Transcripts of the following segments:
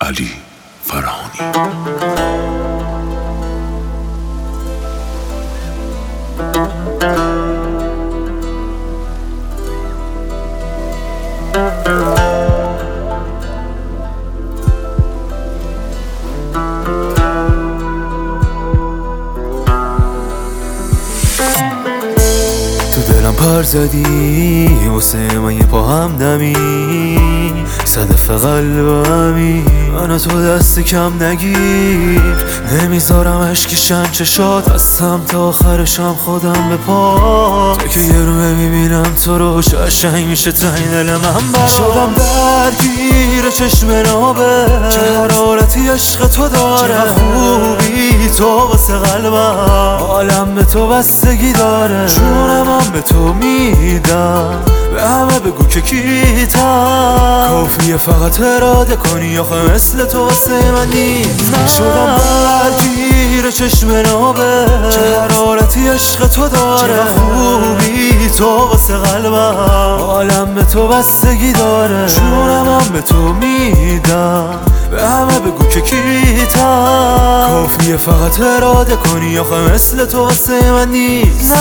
علی فرهانی. تو دلم پر زدی واسه من یه پا همدمی، صدف قلبمی منو تو دست کم نگیر. نمیذارم اشکیشن چشات هستم تا آخرشم خودم به پا. تو که یه رومه میبینم تو رو قشنگ میشه تنگ دل من برا. شدم درگیر چشم نابه چه حرارتی عشق تو داره. خوبی تو واسه قلبم عالم به تو بستگی داره. جونم به تو میدم به همه بگو که کیتم. کافیه فقط اراده کنی آخه مثل تو واسه من نیست. شدم درگیر چشم نابه چه حرارتی عشق تو داره. خوبی تو واسه قلبم عالم به تو بستگی داره. جونم به تو میدم به همه بگو که کیتم. کافیه فقط اراده کنی آخه مثل تو واسه من نیست.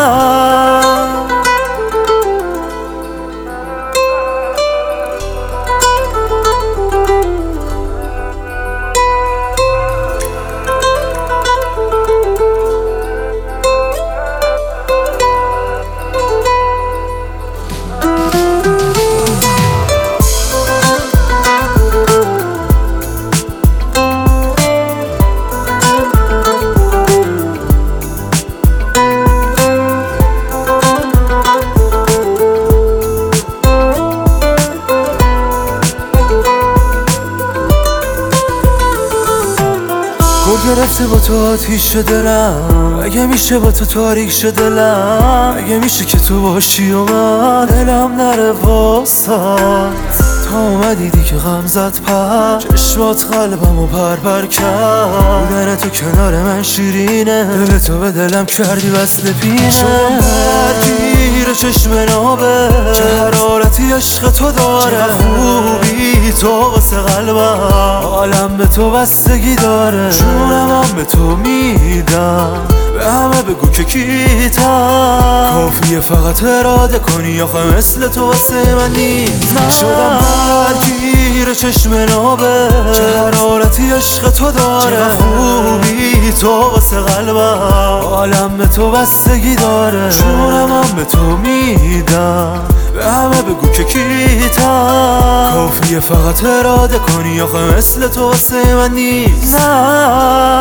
گل گرفته با تو آتیش دلم. اگه میشه با تو تاریک شه دلم. اگه میشه که تو باشی و من دلم نره واسات. تا اومدی دیگه غم زد پر چشمات قلبمو پر کرد. بودن تو کنار من شیرینه دل تو به دلم کردی وصل پینه. شدم درگیر چشم نابه چه حرارتی عشق تو داره. خوبی تو واسه قلبم عالم به تو بستگی داره. جونم به تو میدم به همه بگو که کیتم. کافیه فقط اراده کنی آخه مثل تو واسه من نیست. شدم درگیر چشم نابه چه حرارتی عشق تو داره. خوبی تو واسه قلبم عالم به تو بستگی داره. جونم به تو میدم به همه بگو که کیتم. کافیه فقط اراده کنی آخه مثل تو واسه من نیست.